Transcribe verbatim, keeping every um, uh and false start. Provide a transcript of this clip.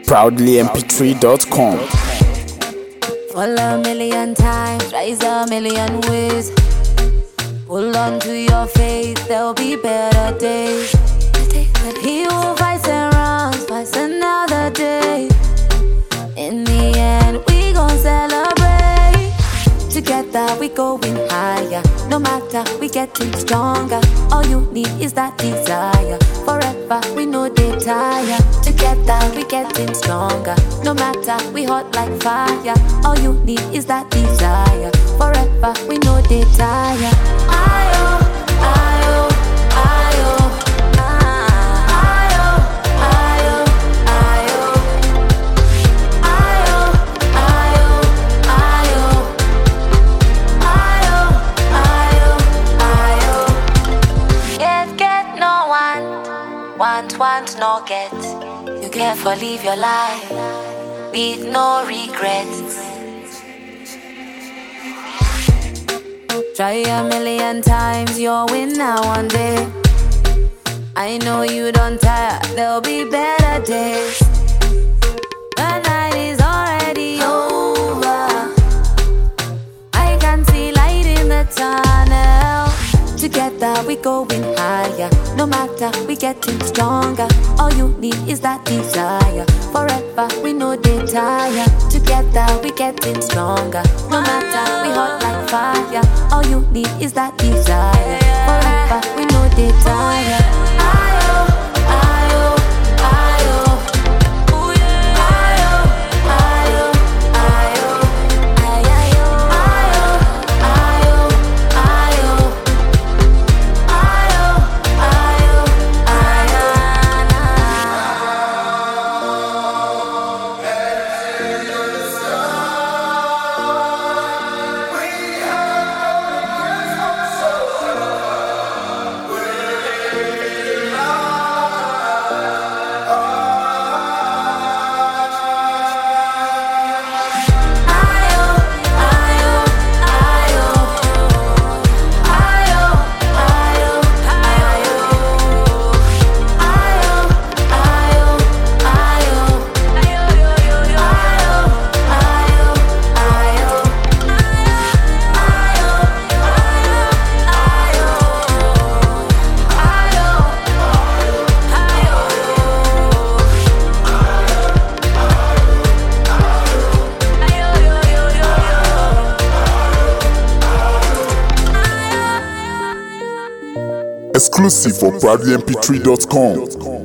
proudly m p three dot com. Fall a million times, rise a million ways. Hold on to your faith, there'll be better days. He who fights and runs, fights another day. In the end, we gon' celebrate. Together we going higher. No matter, we getting stronger. All you need is that desire. Forever, we know they tire. Together we getting stronger. No matter, we hot like fire. All you need is that desire. Forever, we know they tire. Ayo, ayo, ayo. Want, want, no get. You careful live your life with no regrets. Try a million times, you'll win now one day. I know you don't tire, there'll be better days. The night is already over. I can see light in the tunnel. Together we going higher. No matter, we getting stronger. All you need is that desire. Forever, we know they tire. Together, we getting stronger. No matter, we hot like fire. All you need is that desire. Forever, we know they tire. Ayo, ayo, ayo. Ooh, yeah. Ayo, ayo, ayo. Ayo, ayo, ayo, ayo. Exclusive for proudly m p three dot com.